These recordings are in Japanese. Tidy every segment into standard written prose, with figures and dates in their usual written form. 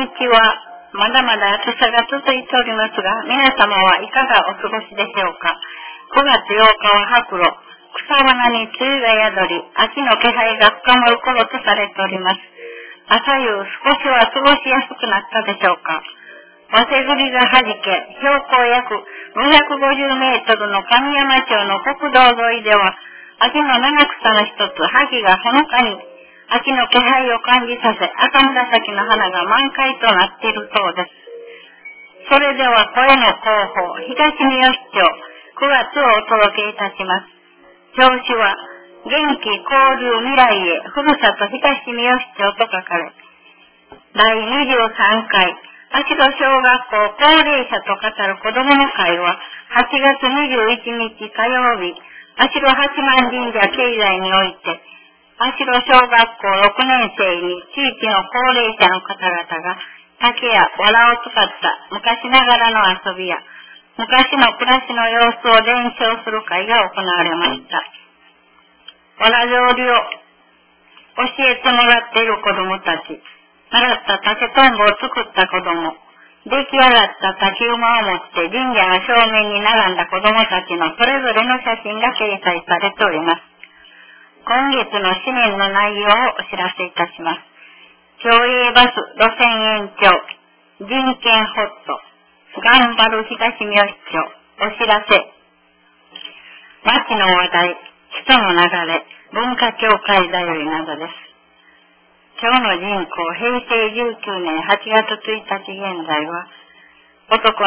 日はまだまだ暑さが続いておりますが、皆様はいかがお過ごしでしょうか。9月8日は白露、草花に梅雨が宿り、秋の気配が深まる頃とされております。朝夕少しは過ごしやすくなったでしょうか。早生栗がはじけ、標高約550メートルの神山町の国道沿いでは、秋の七草の一つ、萩がほのかに秋の気配を感じさせ、赤紫の花が満開となっているそうです。それでは声の広報、東三好町9月をお届けいたします。表紙は、元気交流未来へ、ふるさと東三好町と書かれ、第23回、足戸小学校高齢者と語る子どもの会は、8月21日火曜日、足戸八幡神社境内において、足戸小学校6年生に地域の高齢者の方々が竹や藁を使った昔ながらの遊びや昔の暮らしの様子を伝承する会が行われました。藁料理を教えてもらっている子どもたち、習った竹とんぼを作った子ども、出来上がった竹馬を持って神社の正面に並んだ子どもたちのそれぞれの写真が掲載されております。今月の紙面の内容をお知らせいたします。共営バス路線延長、人権ホット、頑張る東三好町、お知らせ、街の話題、人の流れ、文化協会だよりなどです。今日の人口、平成19年8月1日現在は、男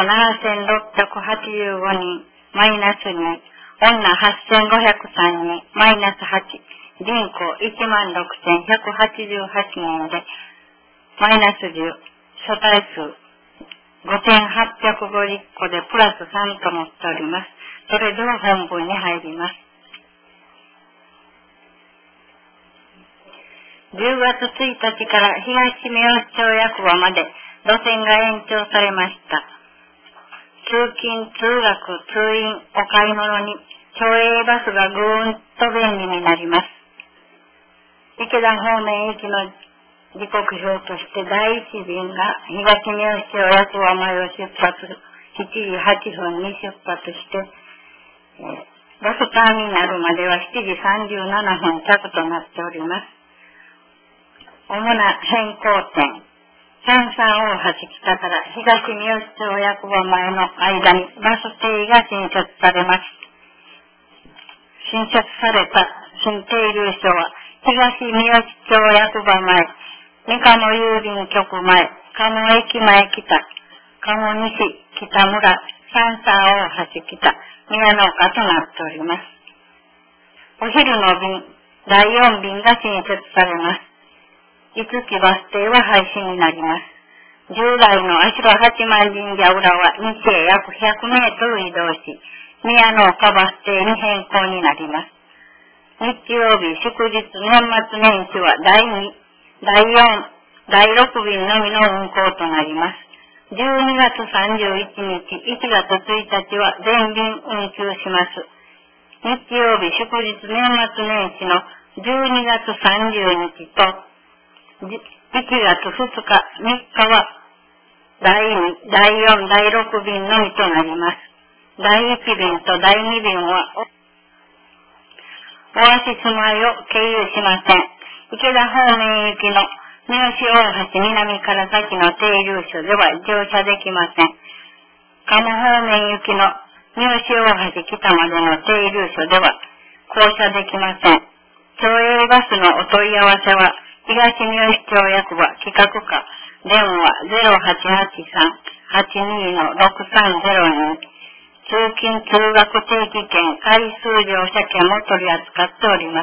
7685人、マイナス2、女8503人、マイナス8、人口16,188人で、マイナス10、所帯数5,850個でプラス3となっております。それでは本文に入ります。10月1日から東三好町役場まで路線が延長されました。通勤、通学、通院、お買い物に町営バスがぐーんと便利になります。池田方面行きの時刻表として第1便が東三好町役場前を出発、7時8分に出発して、バスターミナルまでは7時37分着となっております。主な変更点、三三大橋北から東三好町役場前の間にバス停が新設されます。新設された新停留所は東三好町役場前、三鴨郵便局前、鴨駅前北、鴨西北村、三三大橋北、宮の丘となっております。お昼の便、第4便が新設されます。五木バス停は廃止になります。従来の足戸八幡神社裏は西へ約100メートル移動し、宮の丘バス停に変更になります。日曜日、祝日、年末年始は第2、第4、第6便のみの運行となります。12月31日、1月1日は全便運休します。日曜日、祝日、年末年始の12月30日と1月2日、3日は第2、第4、第6便のみとなります。第1便と第2便はオアシス前を経由しません。池田方面行きの三好大橋南から先の停留所では乗車できません。鴨方面行きの三好大橋北までの停留所では降車できません。町営バスのお問い合わせは東三好町役場企画課電話 0883-82-6302 通勤通学定期券回数乗車券も取り扱っております。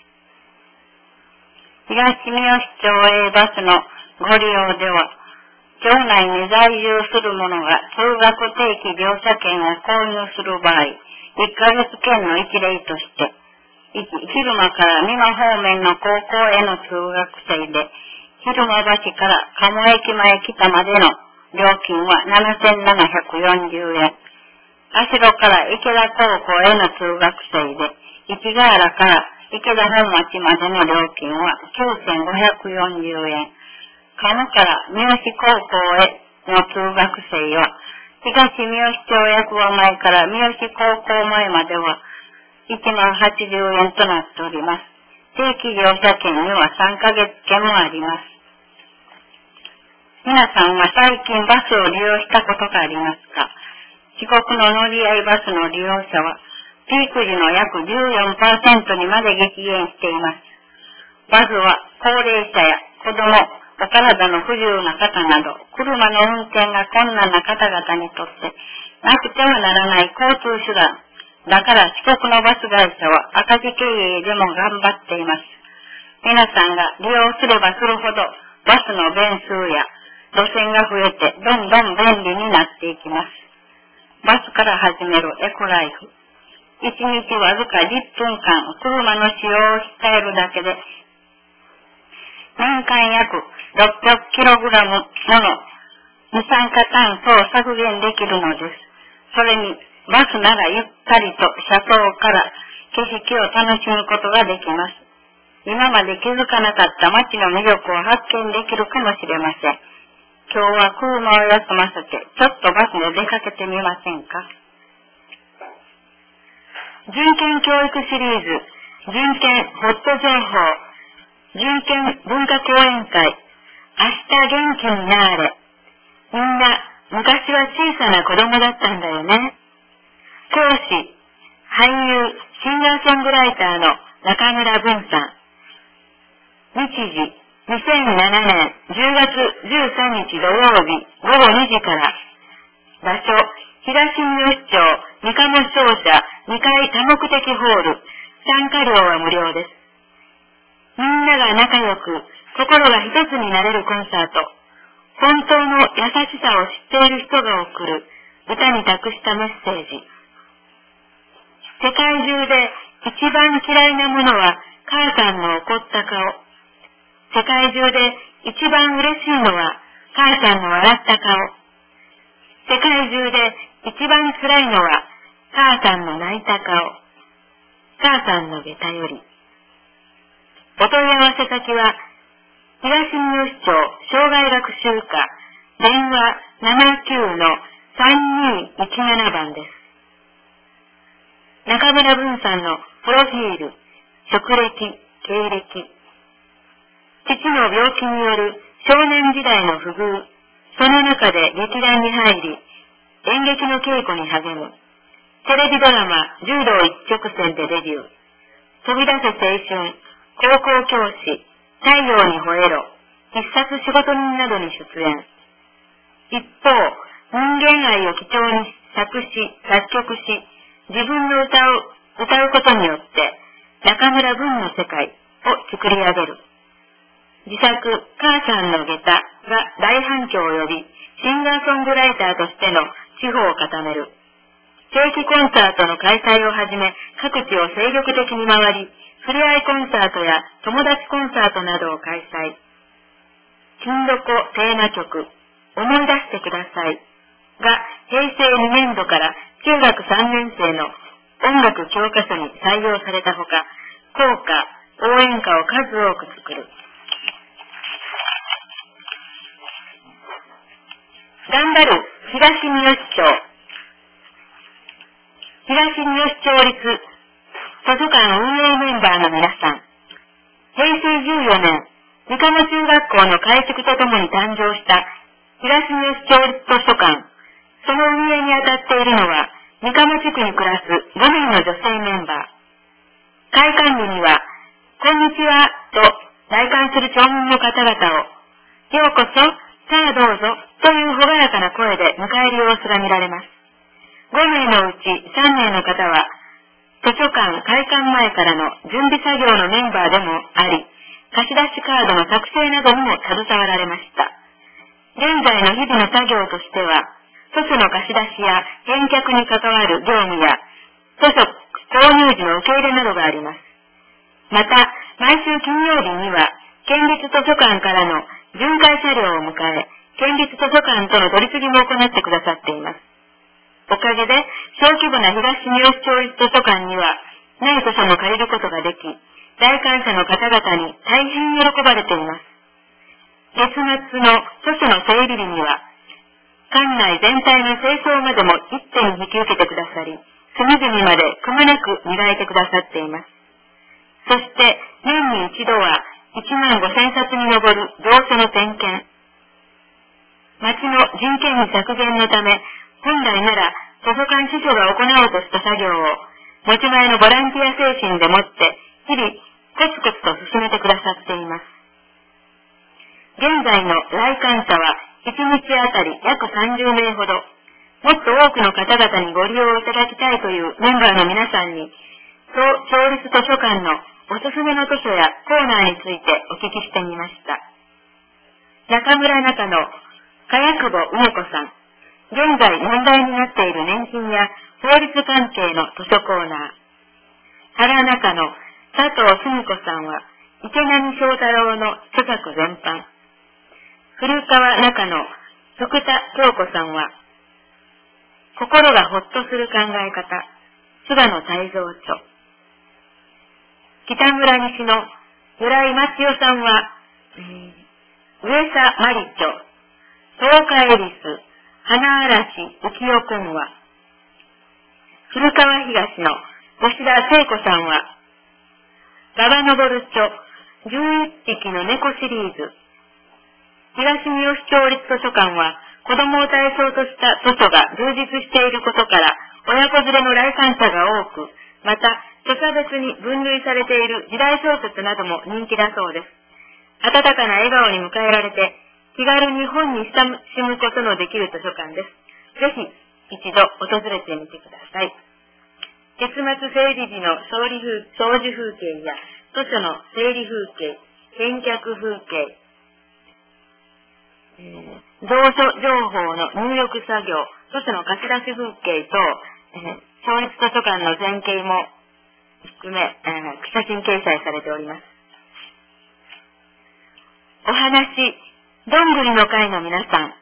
東三好町営バスのご利用では町内に在住する者が通学定期乗車券を購入する場合、1ヶ月券の一例として昼間から美馬方面の高校への通学生で、昼間橋から鴨駅前北までの料金は7740円。足路から池田高校への通学生で、市ヶ原から池田本町までの料金は9540円。 鴨から三好高校への通学生は、東三好町役場前から三好高校前までは10,080円となっております。定期乗車券には3ヶ月券もあります。皆さんは最近バスを利用したことがありますか？四国の乗り合いバスの利用者は、ピーク時の約 14% にまで激減しています。バスは高齢者や子供、お体の不自由な方など、車の運転が困難な方々にとって、なくてはならない交通手段。だから四国のバス会社は赤字経営でも頑張っています。皆さんが利用すればするほど、バスの便数や路線が増えて、どんどん便利になっていきます。バスから始めるエコライフ。1日わずか10分間、車の使用を控えるだけで、年間約 600kg もの二酸化炭素を削減できるのです。それに、バスならゆったりと車窓から景色を楽しむことができます。今まで気づかなかった街の魅力を発見できるかもしれません。今日は車を休ませて、ちょっとバスで出かけてみませんか？人権教育シリーズ、人権ホット情報、人権文化講演会、明日元気になれ。みんな、昔は小さな子供だったんだよね。講師、俳優、シンガーソングライターの中村文さん。日時、2007年10月13日土曜日午後2時から。場所、東三好町三鴨商社2階多目的ホール。参加料は無料です。みんなが仲良く、心が一つになれるコンサート。本当の優しさを知っている人が送る歌に託したメッセージ。世界中で一番嫌いなものは母さんの怒った顔。世界中で一番嬉しいのは母さんの笑った顔。世界中で一番辛いのは母さんの泣いた顔。母さんの下駄より。お問い合わせ先は東三好町障害学習課電話 79-3217 番です。中村文さんのプロフィール、職歴、経歴。父の病気による少年時代の不遇、その中で劇団に入り、演劇の稽古に励む。テレビドラマ、柔道一直線でデビュー。飛び出せ青春、高校教師、太陽に吠えろ、必殺仕事人などに出演。一方、人間愛を基調に作詞、作曲し、自分の歌うことによって、中村文の世界を作り上げる。自作、母さんの下駄が大反響を呼び、シンガーソングライターとしての地方を固める。定期コンサートの開催をはじめ、各地を精力的に回り、ふれあいコンサートや友達コンサートなどを開催。金どこテーマ曲、思い出してくださいが平成2年度から中学3年生の音楽教科書に採用されたほか、校歌、応援歌を数多く作る。頑張る東三好町。東三好町立図書館運営メンバーの皆さん。平成14年、三鴨中学校の改築とともに誕生した東三好町立図書館。その運営に当たっているのは、三鴨地区に暮らす5名の女性メンバー。開館日には、こんにちはと来館する町民の方々を、ようこそ、さあどうぞという朗らかな声で迎える様子が見られます。5名のうち3名の方は、図書館開館前からの準備作業のメンバーでもあり、貸し出しカードの作成などにも携わられました。現在の日々の作業としては、図書の貸し出しや返却に関わる業務や、図書購入時の受け入れなどがあります。また、毎週金曜日には、県立図書館からの巡回車両を迎え、県立図書館との取り次ぎも行ってくださっています。おかげで、小規模な東三好町立図書館には、ない図書も借りることができ、来館者の方々に大変喜ばれています。 月末の著書の整理日には、館内全体の清掃までも一手に引き受けてくださり、隅々までくまなく磨いてくださっています。そして、年に一度は15,000冊に上る蔵書の点検。町の人件費削減のため、本来なら図書館司書が行おうとした作業を、持ち前のボランティア精神でもって、日々、コツコツと進めてくださっています。現在の来館者は、1日あたり約30名ほど、もっと多くの方々にご利用いただきたいというメンバーの皆さんに、町立図書館のおすすめの図書やコーナーについてお聞きしてみました。中村中の茅久保梅子さん、現在問題になっている年金や法律関係の図書コーナー。原中の佐藤澄子さんは、池波正太郎の著作全般。古川中の福田京子さんは、心がほっとする考え方、菅野泰造著。北村西の村井松代さんは、上佐真理著、東海恵比寿、花嵐浮世君は、古川東の吉田聖子さんは、馬場昇著、11匹の猫シリーズ、東三好町立図書館は、子供を対象とした図書が充実していることから、親子連れの来館者が多く、また、著者別に分類されている時代小説なども人気だそうです。温かな笑顔に迎えられて、気軽に本に親しむことのできる図書館です。ぜひ、一度訪れてみてください。月末整理時の掃除風景や、図書の整理風景、返却風景、蔵書情報の入力作業、図書の貸し出し風景と、町立図書館の全景も含め、写真掲載されております。お話、どんぐりの会の皆さん。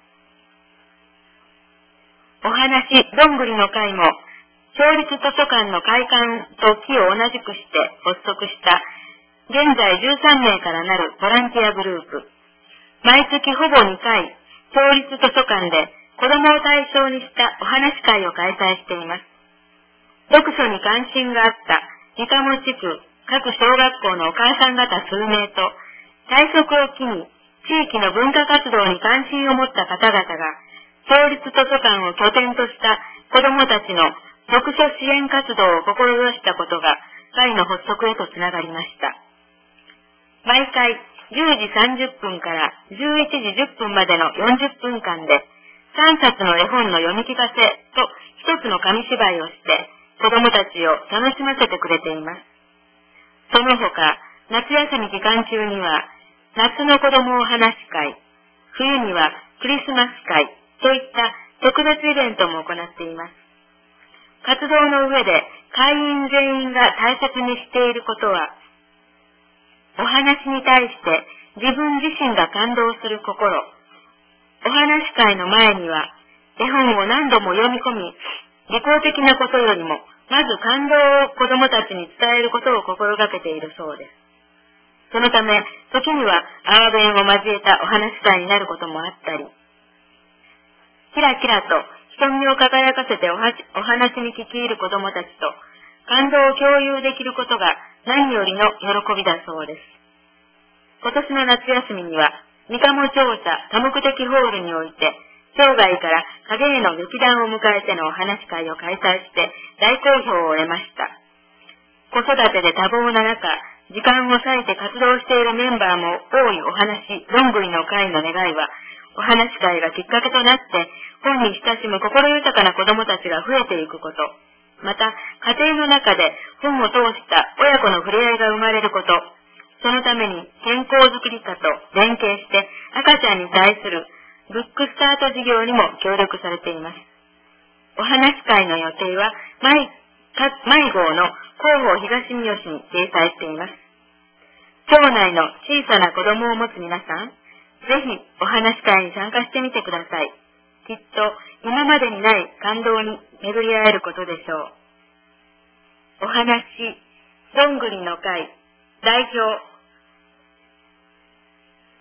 お話、どんぐりの会も、町立図書館の開館と期を同じくして発足した、現在13名からなるボランティアグループ。毎月ほぼ2回、町立図書館で子供を対象にしたお話会を開催しています。読書に関心があった三鴨地区各小学校のお母さん方数名と、退職を機に地域の文化活動に関心を持った方々が、町立図書館を拠点とした子供たちの読書支援活動を志したことが、会の発足へとつながりました。毎回10時30分から11時10分までの40分間で、3冊の絵本の読み聞かせと1つの紙芝居をして、子供たちを楽しませてくれています。その他、夏休み期間中には、夏の子供お話会、冬にはクリスマス会といった特別イベントも行っています。活動の上で会員全員が大切にしていることは、お話に対して自分自身が感動する心。お話会の前には、絵本を何度も読み込み、利己的なことよりも、まず感動を子供たちに伝えることを心がけているそうです。そのため、時には阿波弁を交えたお話会になることもあったり、キラキラと瞳を輝かせてお話に聞き入る子供たちと、感動を共有できることが何よりの喜びだそうです。今年の夏休みには、三鴨庁舎多目的ホールにおいて、町外から影絵の劇団を迎えてのお話会を開催して大好評を得ました。子育てで多忙な中、時間を割いて活動しているメンバーも多いお話、どんぐりの会の願いは、お話会がきっかけとなって、本に親しむ心豊かな子供たちが増えていくこと、また、家庭の中で本を通した親子の触れ合いが生まれること、そのために健康づくり課と連携して赤ちゃんに対するブックスタート事業にも協力されています。お話会の予定は毎号の広報東三好に掲載しています。町内の小さな子供を持つ皆さん、ぜひお話会に参加してみてください。きっと今までにない感動に巡り合えることでしょう。お話、どんぐりの会代表、住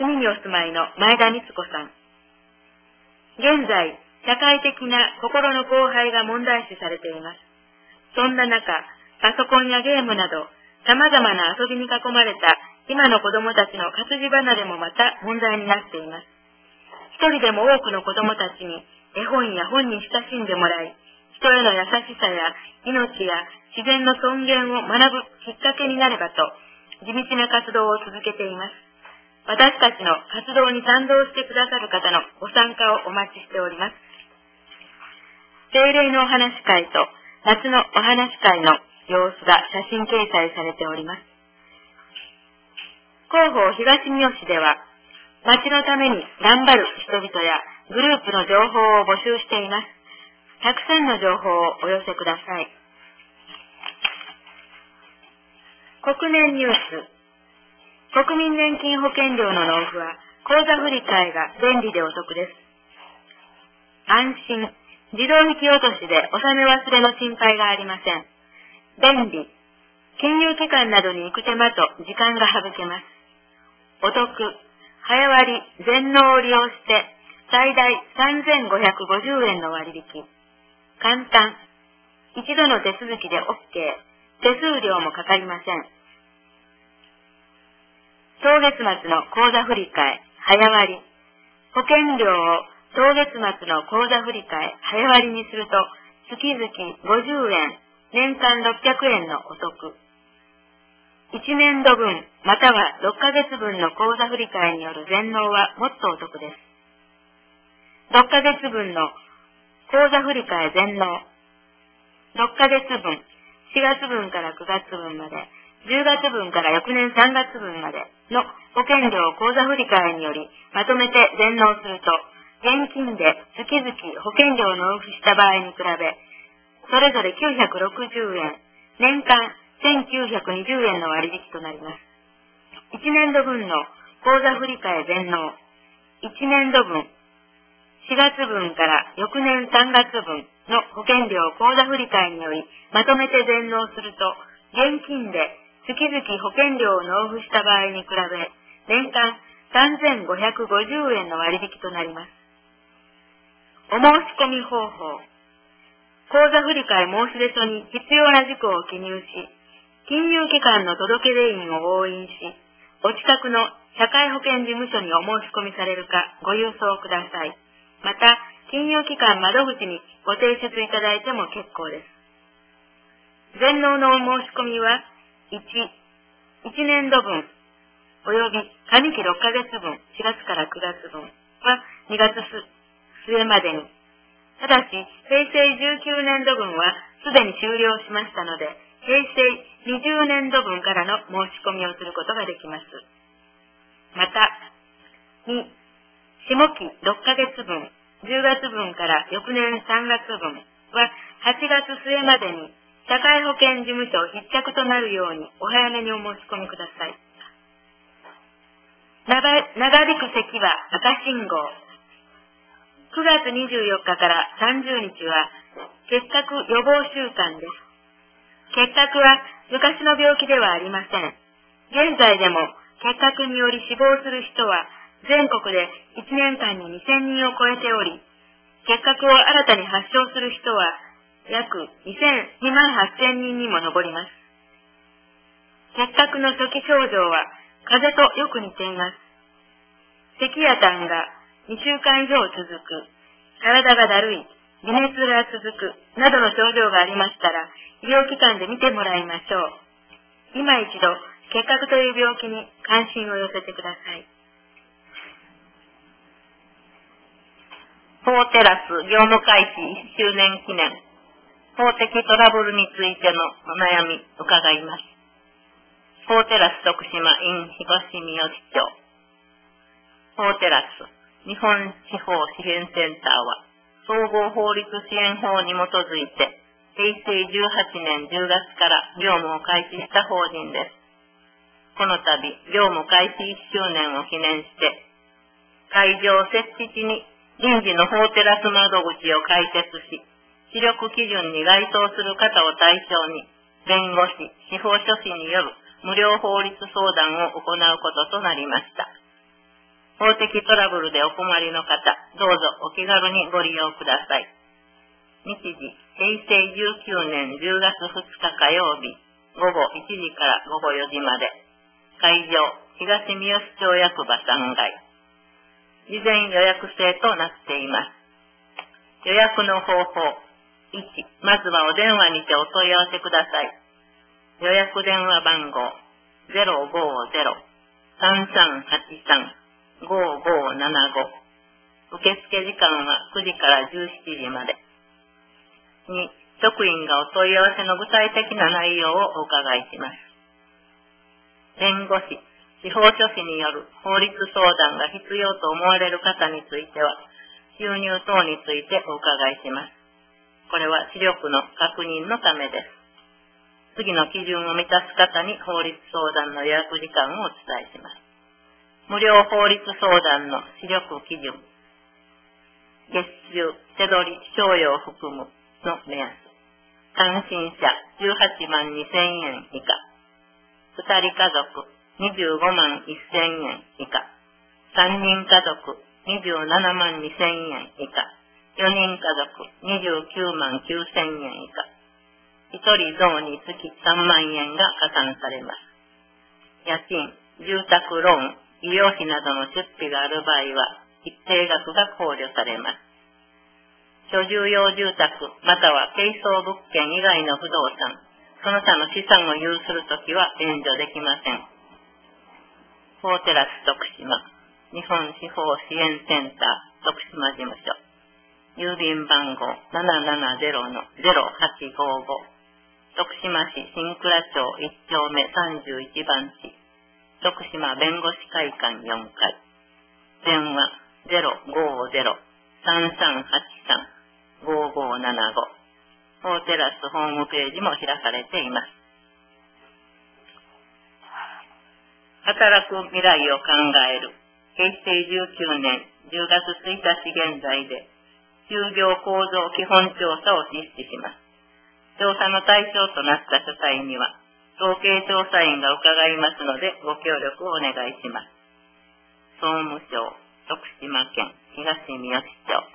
次にお住まいの前田光子さん。現在、社会的な心の荒廃が問題視されています。そんな中、パソコンやゲームなど、様々な遊びに囲まれた今の子供たちの活字離れもまた問題になっています。一人でも多くの子供たちに絵本や本に親しんでもらい、人への優しさや命や自然の尊厳を学ぶきっかけになればと、地道な活動を続けています。私たちの活動に賛同してくださる方のご参加をお待ちしております。定例のお話会と夏のお話会の様子が写真掲載されております。広報東三好では、町のために頑張る人々やグループの情報を募集しています。たくさんの情報をお寄せください。国年ニュース。国民年金保険料の納付は口座振替が便利でお得です。安心、自動引き落としで納め忘れの心配がありません。便利、金融機関などに行く手間と時間が省けます。お得、早割、全納を利用して最大3550円の割引。簡単、一度の手続きで OK、手数料もかかりません。当月末の口座振替、早割。保険料を当月末の口座振替、早割にすると、月々50円、年間600円のお得。1年度分、または6ヶ月分の口座振替による全納はもっとお得です。6ヶ月分の口座振替全納。6ヶ月分、4月分から9月分まで、10月分から翌年3月分までの保険料口座振替によりまとめて全納すると、現金で月々保険料を納付した場合に比べ、それぞれ960円、年間1920円の割引となります。1年度分の口座振替全納。1年度分、4月分から翌年3月分の保険料口座振替によりまとめて全納すると、現金で月々保険料を納付した場合に比べ、年間3550円の割引となります。お申し込み方法。口座振替申出書に必要な事項を記入し、金融機関の届出印を押印し、お近くの社会保険事務所にお申し込みされるかご郵送ください。また、金融機関窓口にご提出いただいても結構です。全納のお申し込みは、1年度分、および上期6ヶ月分、4月から9月分は2月末までに。ただし、平成19年度分はすでに終了しましたので、平成20年度分からの申し込みをすることができます。また、2、下期6ヶ月分、10月分から翌年3月分は8月末までに社会保険事務所必着となるようにお早めにお申し込みください。長引く咳は赤信号。9月24日から30日は結核予防週間です。結核は昔の病気ではありません。現在でも結核により死亡する人は全国で1年間に2000人を超えており、結核を新たに発症する人は約2万8000人にも上ります。結核の初期症状は風邪とよく似ています。咳や痰が2週間以上続く、体がだるい、微熱が続くなどの症状がありましたら、医療機関で見てもらいましょう。今一度、結核という病気に関心を寄せてください。 法テラス業務開始1周年記念。法的トラブルについてのお悩み伺います。法テラス徳島 in 東三好町。法テラス日本司法支援センターは総合法律支援法に基づいて平成18年10月から業務を開始した法人です。この度業務開始1周年を記念して会場設置地に臨時の法テラス窓口を開設し、視力基準に該当する方を対象に弁護士、司法書士による無料法律相談を行うこととなりました。 法的トラブルでお困りの方、どうぞお気軽にご利用ください。日時、平成19年10月2日火曜日、午後1時から午後4時まで。会場、東三好町役場3階。事前予約制となっています。予約の方法。1、まずはお電話にてお問い合わせください。予約電話番号 050-3383-5575。受付時間は9時から17時まで。2、職員がお問い合わせの具体的な内容をお伺いします。弁護士、司法書士による法律相談が必要と思われる方については、収入等についてお伺いします。これは視力の確認のためです。次の基準を満たす方に法律相談の予約時間をお伝えします。無料法律相談の視力基準。月収、手取り、賞与を含むの目安。単身者18万2000円以下。2人家族25万1000円以下。3人家族27万2000円以下。4人家族29万9000円以下。1人増につき3万円が加算されます。家賃、住宅ローン、医療費などの出費がある場合は一定額が考慮されます。居住用住宅または軽装物件以外の不動産、その他の資産を有するときは援助できません。法テラス徳島、日本司法支援センター徳島事務所、郵便番号 770-0855、徳島市新倉町1丁目31番地、徳島弁護士会館4階、電話 050-3383-5575、法テラスホームページも開かれています。働く未来を考える平成19年10月1日現在で就業構造基本調査を実施します。調査の対象となった所帯には統計調査員が伺いますのでご協力をお願いします。総務省、徳島県東三好町。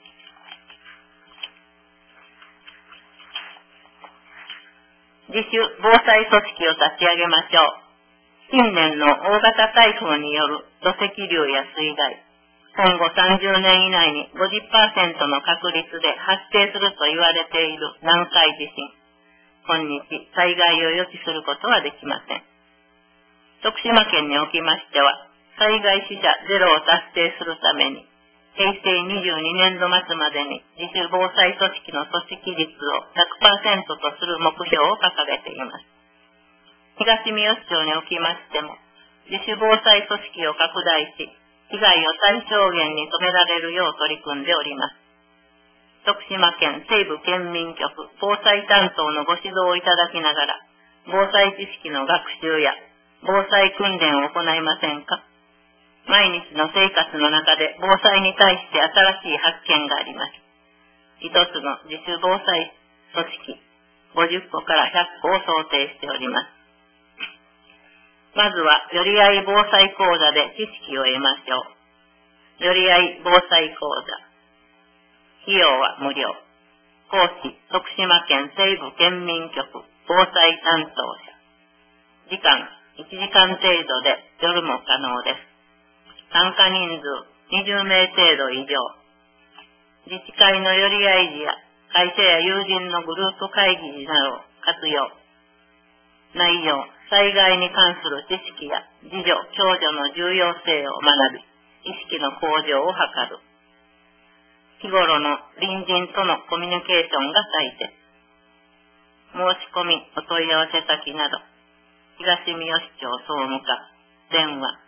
自主防災組織を立ち上げましょう。近年の大型台風による土石流や水害、今後30年以内に 50% の確率で発生すると言われている南海地震。今日、災害を予知することはできません。徳島県におきましては、災害死者ゼロを達成するために、平成22年度末までに自主防災組織の組織率を 100% とする目標を掲げています。東三好町におきましても、自主防災組織を拡大し、被害を最小限に止められるよう取り組んでおります。徳島県西部県民局防災担当のご指導をいただきながら、防災知識の学習や防災訓練を行いませんか？毎日の生活の中で防災に対して新しい発見があります。一つの自主防災組織50個から100個を想定しております。まずは、よりあい防災講座で知識を得ましょう。よりあい防災講座。費用は無料。講師、徳島県西部県民局防災担当者。時間、1時間程度で夜も可能です。参加人数20名程度以上。自治会のよりあい時や会社や友人のグループ会議時などを活用。内容、災害に関する知識や自助・共助の重要性を学び、意識の向上を図る。日頃の隣人とのコミュニケーションが大切。申し込み、お問い合わせ先など、東三好町総務課、電話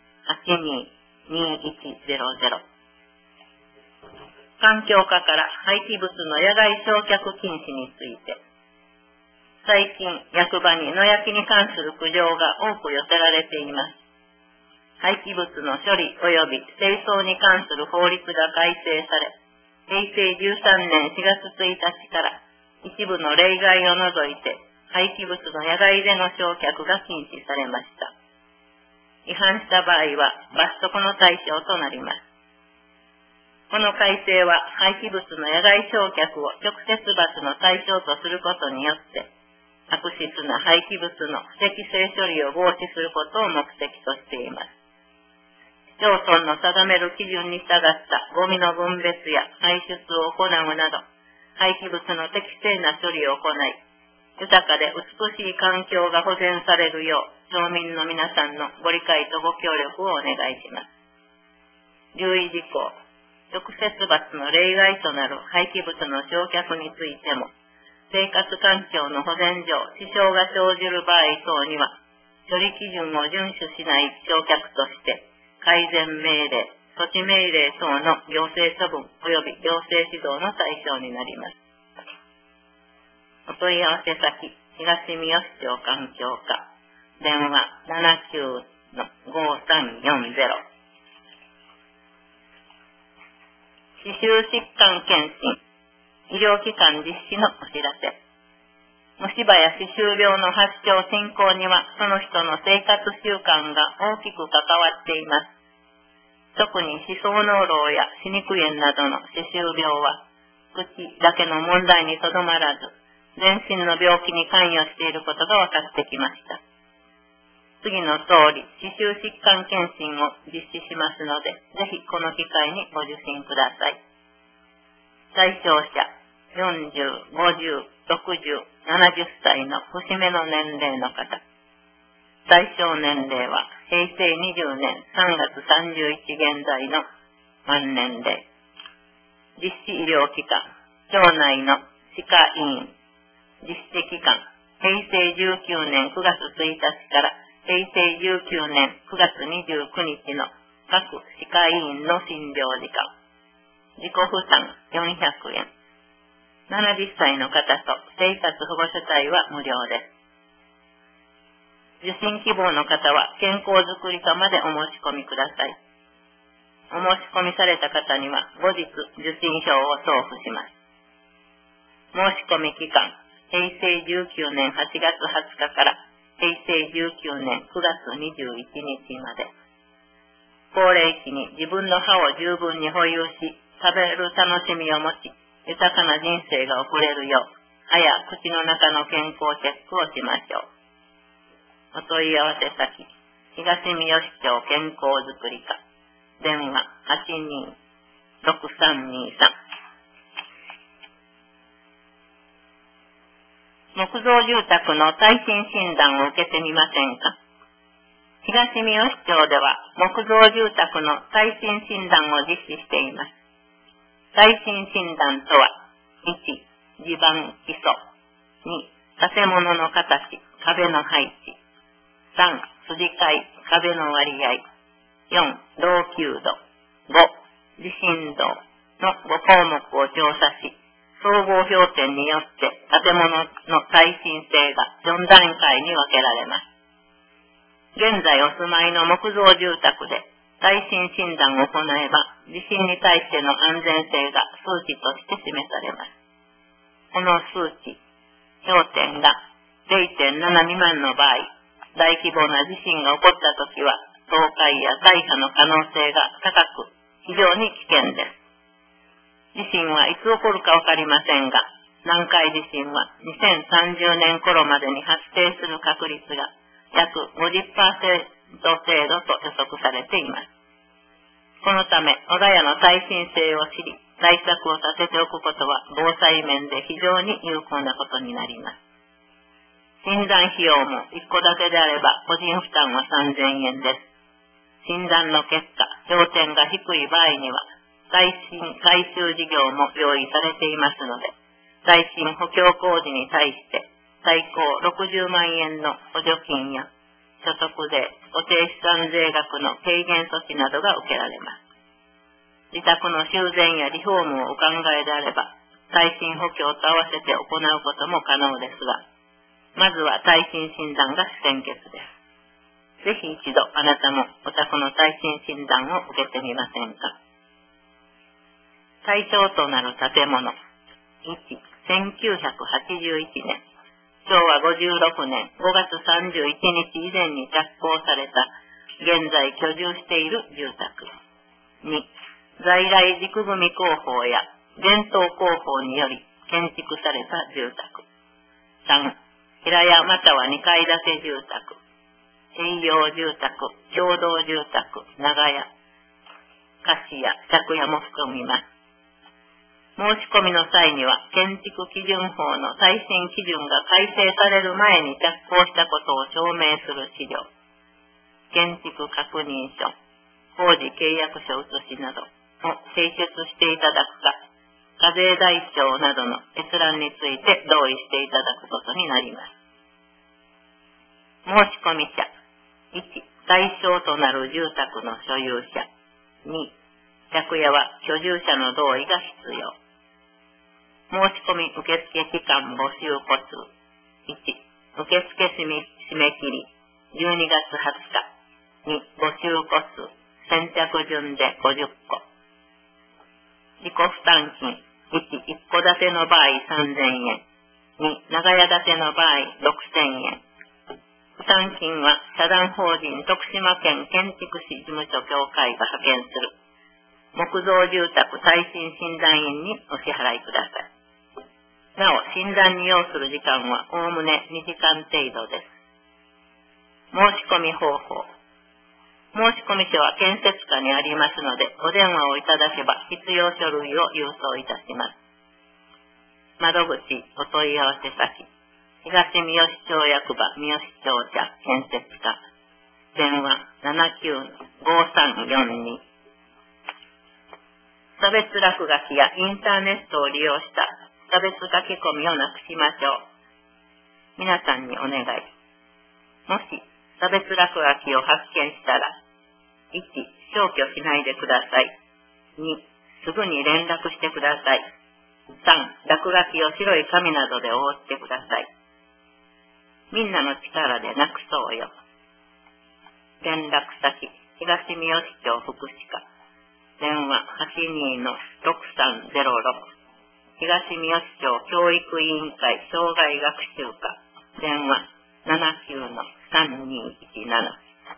82-2100。環境課から廃棄物の野外焼却禁止について、最近、役場に野焼きに関する苦情が多く寄せられています。廃棄物の処理及び清掃に関する法律が改正され、平成13年4月1日から一部の例外を除いて廃棄物の野外での焼却が禁止されました。 違反した場合は罰則の対象となります。この改正は廃棄物の野外焼却を直接罰の対象とすることによって、悪質な廃棄物の不適正処理を防止することを目的としています。市町村の定める基準に従ったゴミの分別や排出を行うなど、廃棄物の適正な処理を行い、豊かで美しい環境が保全されるよう、町民の皆さんのご理解とご協力をお願いします。留意事項、直接罰の例外となる廃棄物の焼却についても、生活環境の保全上支障が生じる場合等には、処理基準を遵守しない焼却として、改善命令、措置命令等の行政処分及び行政指導の対象になります。お問い合わせ先、東三好町環境課、電話 79-5340。歯周疾患検診、医療機関実施のお知らせ。虫歯や歯周病の発症進行には、その人の生活習慣が大きく関わっています。特に歯槽膿漏や歯肉炎などの歯周病は、口だけの問題にとどまらず、全身の病気に関与していることが分かってきました。次の通り、歯周疾患検診を実施しますので、ぜひこの機会にご受診ください。対象者、40、50、60、70歳の節目の年齢の方。対象年齢は平成20年3月31現在の満年齢。実施医療機関、町内の歯科医院。実施期間、平成19年9月1日から平成19年9月29日の各歯科医院の診療時間。自己負担400円。70歳の方と生活保護所帯は無料です。受診希望の方は健康づくり課までお申し込みください。お申し込みされた方には後日受診票を送付します。申し込み期間、平成19年8月20日から平成19年9月21日まで。高齢期に自分の歯を十分に保有し、食べる楽しみを持ち、豊かな人生が送れるよう、歯や口の中の健康チェックをしましょう。お問い合わせ先、東三好町健康づくり課、電話 82-6323。木造住宅の耐震診断を受けてみませんか？東三好町では木造住宅の耐震診断を実施しています。耐震診断とは、1、地盤基礎。2、建物の形、壁の配置。3、筋交い、壁の割合。4、老朽度。5、地震動の5項目を調査し、総合評点によって建物の耐震性が4段階に分けられます。現在お住まいの木造住宅で耐震診断を行えば、地震に対しての安全性が数値として示されます。この数値、評点が 0.7 未満の場合、大規模な地震が起こったときは、倒壊や大破の可能性が高く、非常に危険です。地震はいつ起こるかわかりませんが、南海地震は2030年頃までに発生する確率が約 50% 程度と予測されています。このため、我が家の耐震性を知り、対策を立てておくことは防災面で非常に有効なことになります。診断費用も1戸建てであれば個人負担は3000円です。診断の結果、評点が低い場合には、耐震改修事業も用意されていますので、耐震補強工事に対して最高60万円の補助金や所得税、固定資産税額の軽減措置などが受けられます。自宅の修繕やリフォームをお考えであれば、耐震補強と合わせて行うことも可能ですが、まずは耐震診断が先決です。ぜひ一度あなたもお宅の耐震診断を受けてみませんか。対象となる建物。1、1981年、昭和56年5月31日以前に着工された現在居住している住宅。2、在来軸組工法や伝統工法により建築された住宅。3、平屋または2階建て住宅。営業住宅、共同住宅、長屋、貸家、借家も含みます。申し込みの際には、建築基準法の耐震基準が改正される前に着工したことを証明する資料、建築確認書、工事契約書写しなどを提出していただくか、課税台帳などの閲覧について同意していただくことになります。申し込み者、1、対象となる住宅の所有者。2、借家は居住者の同意が必要。申し込み受付期間募集個数。1、受付締め切り12月20日。2、募集個数先着順で50個。自己負担金。1、一戸建ての場合3000円。2、長屋建ての場合6000円。負担金は社団法人徳島県建築士事務所協会が派遣する木造住宅耐震診断員にお支払いください。なお、診断に要する時間はおおむね2時間程度です。申し込み方法。申し込み書は建設課にありますので、お電話をいただけば必要書類を郵送いたします。窓口、お問い合わせ先。東三好町役場三好庁舎建設課。電話79-5342。差別落書きやインターネットを利用した差別書き込みをなくしましょう。皆さんにお願い。もし差別落書きを発見したら、1、消去しないでください。2、すぐに連絡してください。3、落書きを白い紙などで覆ってください。みんなの力でなくそうよ。連絡先、東三好町福祉課。電話82-6306。東三好町教育委員会障害学習課。電話79-3217。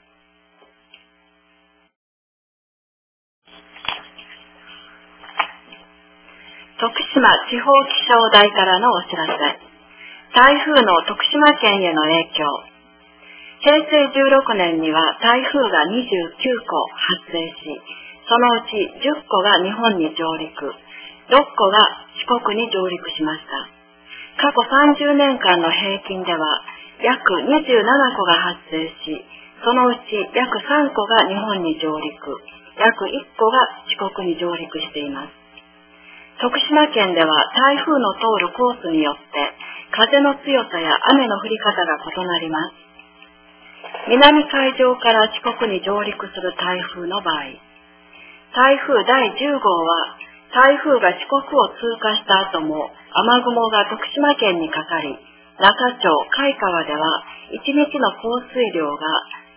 徳島地方気象台からのお知らせ。台風の徳島県への影響。平成16年には台風が29個発生し、そのうち10個が日本に上陸、6個が四国に上陸しました。過去30年間の平均では約27個が発生し、そのうち約3個が日本に上陸、約1個が四国に上陸しています。徳島県では台風の通るコースによって風の強さや雨の降り方が異なります。南海上から四国に上陸する台風の場合、台風第10号は台風が四国を通過した後も雨雲が徳島県にかかり、中町、海川では1日の降水量が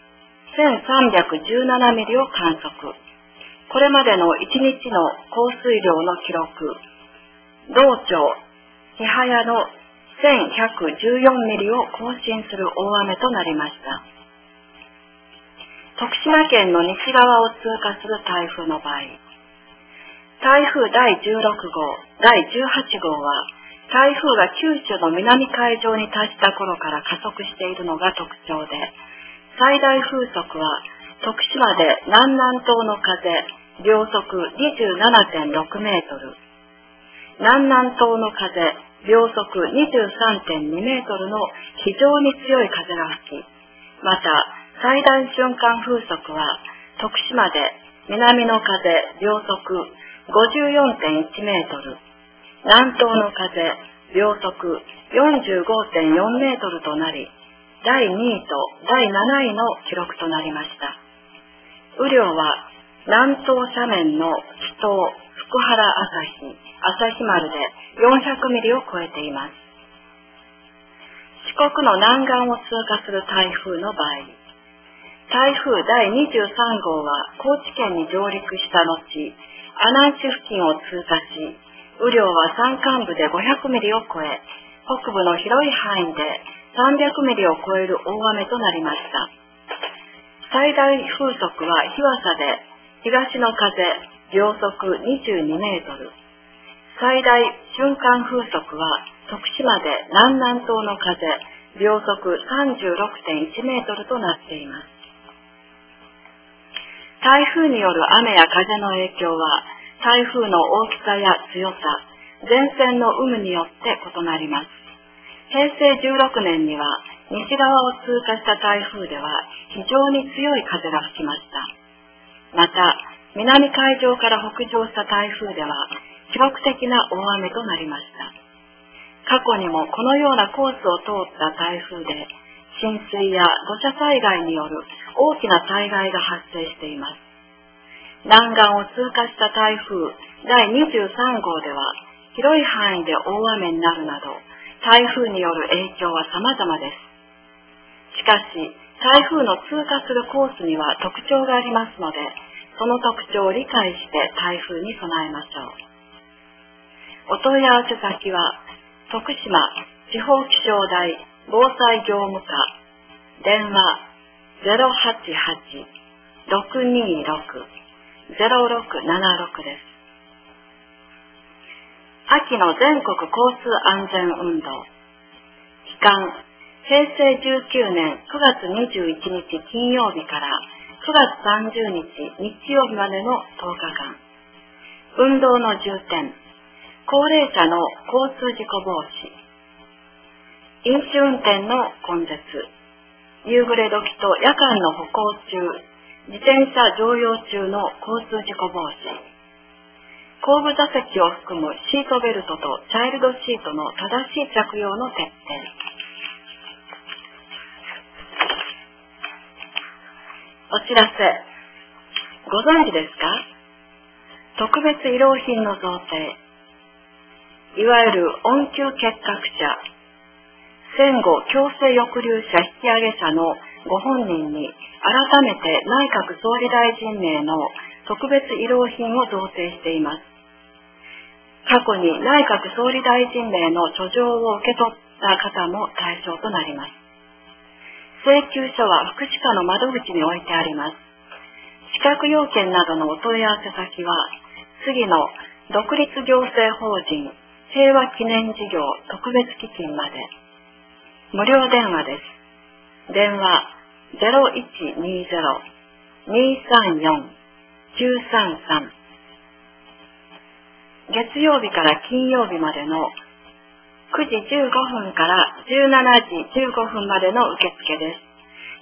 1317ミリを観測。これまでの1日の降水量の記録、道町、千早の1114ミリを更新する大雨となりました。徳島県の西側を通過する台風の場合、台風第16号、第18号は、台風が九州の南海上に達した頃から加速しているのが特徴で、最大風速は徳島で南南東の風、秒速 27.6 メートル、南南東の風、秒速 23.2 メートルの非常に強い風が吹き、また最大瞬間風速は徳島で南の風、秒速 54.1 メートル、南東の風、秒速 45.4 メートルとなり、第2位と第7位の記録となりました。雨量は南東斜面の木頭、福原朝日丸で400ミリを超えています。四国の南岸を通過する台風の場合、台風第23号は高知県に上陸した後、阿南市付近を通過し、雨量は山間部で500ミリを超え、北部の広い範囲で300ミリを超える大雨となりました。 最大風速は日和佐で東の風秒速22メートル、最大瞬間風速は徳島で南南東の風秒速 36.1 メートルとなっています。台風による雨や風の影響は台風の大きさや強さ、前線の有無によって異なります。平成16年には西側を通過した台風では非常に強い風が吹きました。また、南海上から北上した台風では記録的な大雨となりました。過去にもこのようなコースを通った台風で浸水や土砂災害による大きな災害が発生しています。南岸を通過した台風第23号では広い範囲で大雨になるなど台風による影響は様々です。しかし、台風の通過するコースには特徴がありますので、その特徴を理解して台風に備えましょう。お問い合わせ先は、徳島地方気象台防災業務課、電話 088-626-0676 です。秋の全国交通安全運動。期間、平成19年9月21日金曜日から9月30日日曜日までの10日間。運動の重点、高齢者の交通事故防止、飲酒運転の根絶、夕暮れ時と夜間の歩行中、自転車乗用中の交通事故防止、後部座席を含むシートベルトとチャイルドシートの正しい着用の徹底。お知らせ。ご存知ですか？特別医療品の贈呈。いわゆる恩給結核者、戦後強制抑留者引き上げ者のご本人に改めて内閣総理大臣名の特別医療品を贈呈しています。過去に内閣総理大臣名の書状を受け取った方も対象となります。請求書は福祉課の窓口に置いてあります。資格要件などのお問い合わせ先は、次の独立行政法人平和記念事業特別基金まで。無料電話です。電話 0120-234-933。月曜日から金曜日までの9時15分から17時15分までの受付です。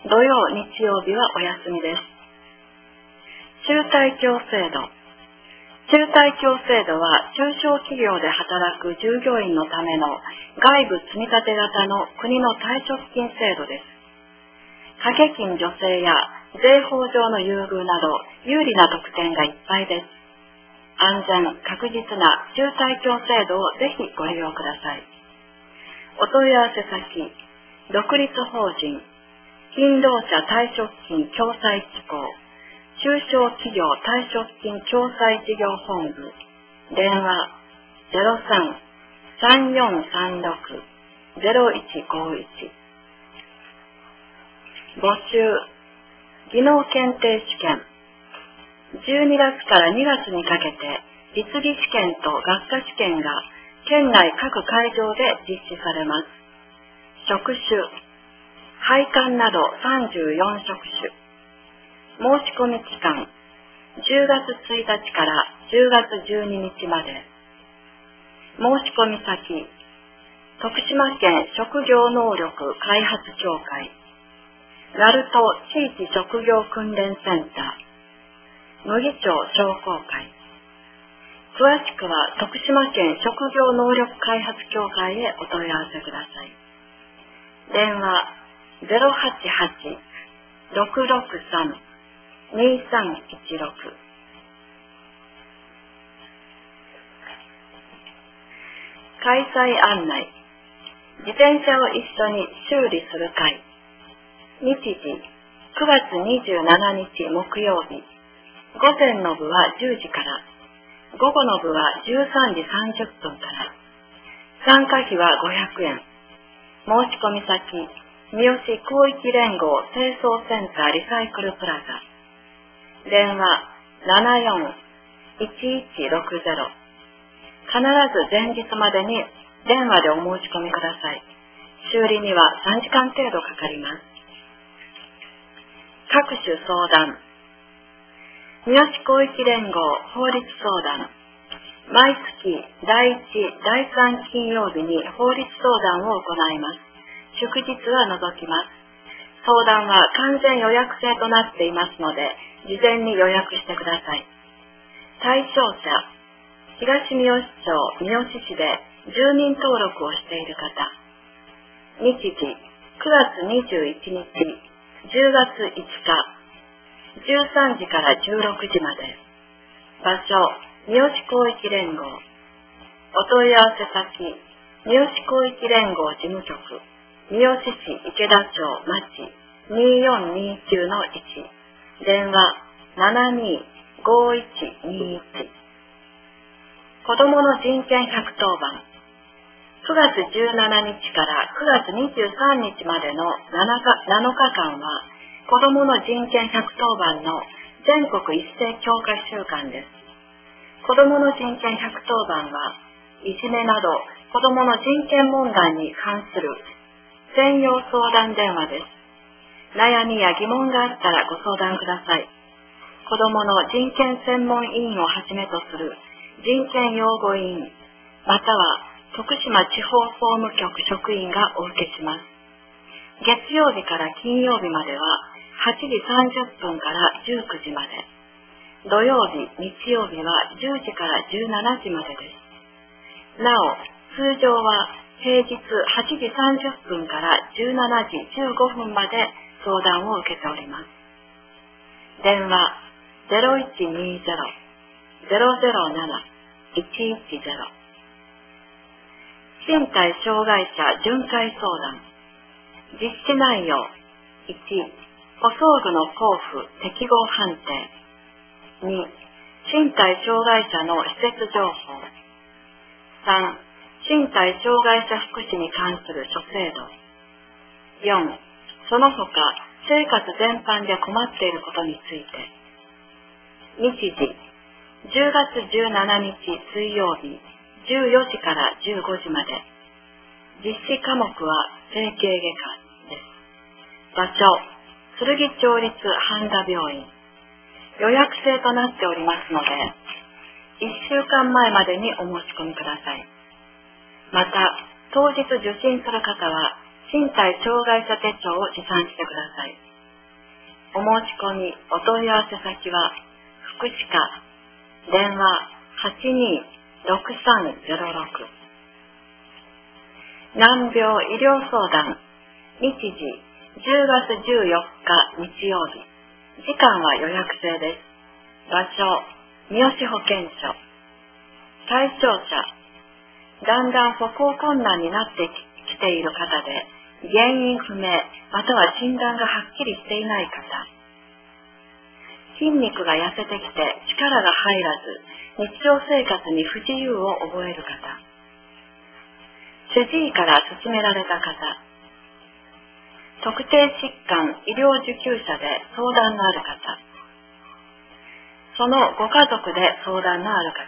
土曜、日曜日はお休みです。中退協制度。中退協制度は中小企業で働く従業員のための外部積立型の国の退職金制度です。掛け金助成や税法上の優遇など有利な特典がいっぱいです。安全確実な中退協制度をぜひご利用ください。お問い合わせ先、独立法人勤労者退職金共済機構中小企業退職金共済事業本部、電話 03-3436-0151。募集、技能検定試験。12月から2月にかけて、実技試験と学科試験が県内各会場で実施されます。職種、配管など34職種。申し込み期間、10月1日から10月12日まで。申し込み先、徳島県職業能力開発協会、鳴門地域職業訓練センター、麦町商工会。詳しくは徳島県職業能力開発協会へお問い合わせください。電話 088-663-2316。開催案内。自転車を一緒に修理する会。日時9月27日木曜日。午前の部は10時から、午後の部は13時30分から。参加費は500円。申し込み先、 三好広域連合清掃センターリサイクルプラザ。電話74-1160。必ず前日までに電話でお申し込みください。修理には3時間程度かかります。各種相談。三好広域連合法律相談。毎月第1、第3金曜日に法律相談を行います。祝日は除きます。相談は完全予約制となっていますので、事前に予約してください。対象者、東三好町三好市で住民登録をしている方。日時、9月21日、10月5日、13時から16時まで。場所、三好広域連合。お問い合わせ先、三好広域連合事務局、三好市池田町町2429-1。電話725121。子どもの人権110番。9月17日から9月23日までの7日間は、子どもの人権110番の全国一斉強化週間です。子どもの人権110番は、いじめなど子どもの人権問題に関する専用相談電話です。悩みや疑問があったらご相談ください。子どもの人権専門委員をはじめとする人権擁護委員、または徳島地方総務局職員がお受けします。月曜日から金曜日までは8時30分から19時まで。土曜日、日曜日は10時から17時までです。なお、通常は平日8時30分から17時15分まで相談を受けております。電話0120-007-110。身体障害者巡回相談。実施内容。1、補装具の交付適合判定。2、身体障害者の施設情報。3、身体障害者福祉に関する諸制度。4、その他生活全般で困っていることについて。日時、10月17日水曜日、14時から15時まで。実施科目は整形外科です。場所、剣町立半田病院。予約制となっておりますので、1週間前までにお申し込みください。また、当日受診する方は、身体障害者手帳を持参してください。お申し込み、お問い合わせ先は、福祉課、電話826306。難病医療相談。日時、10月14日日曜日。時間は予約制です。場所、三好保健所。対象者、だんだん歩行困難になってきている方で、原因不明、または診断がはっきりしていない方。筋肉が痩せてきて力が入らず、日常生活に不自由を覚える方。主治医から勧められた方。特定疾患医療受給者で相談のある方。そのご家族で相談のある方。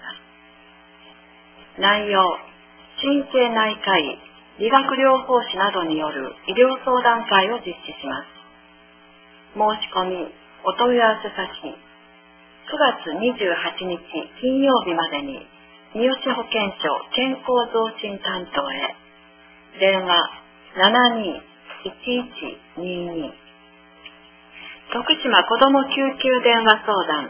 内容、神経内科医、理学療法士などによる医療相談会を実施します。申し込み、お問い合わせ先、9月28日金曜日までに、三好保健所健康増進担当へ。電話721122。徳島子ども救急電話相談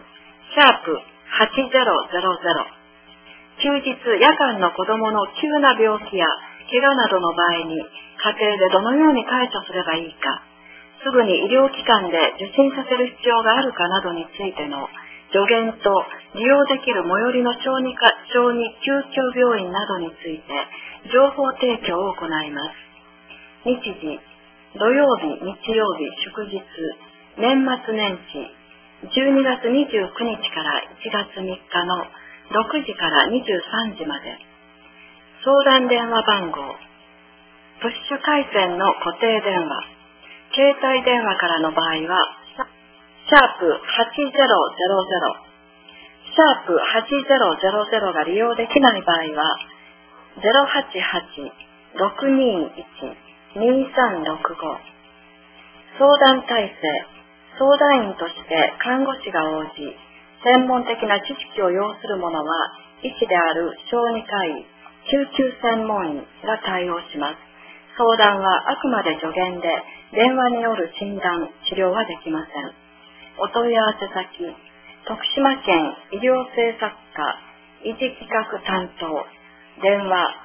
#8000。休日夜間の子どもの急な病気や怪我などの場合に家庭でどのように対処すればいいか、すぐに医療機関で受診させる必要があるかなどについての助言と利用できる最寄りの小児救急病院などについて情報提供を行います。日時、土曜日、日曜日、祝日、年末年始、12月29日から1月3日の6時から23時まで。相談電話番号、プッシュ回線の固定電話携帯電話からの場合は、シャープ8000、シャープ8000が利用できない場合は、088-621-2365。相談体制、相談員として看護師が応じ、専門的な知識を要する者は、医師である小児科医、救急専門医が対応します。相談はあくまで助言で、電話による診断、治療はできません。お問い合わせ先、徳島県医療政策課医事企画担当、電話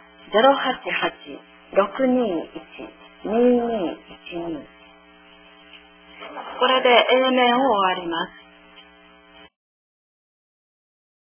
088-621-2212。これで A 面を終わります。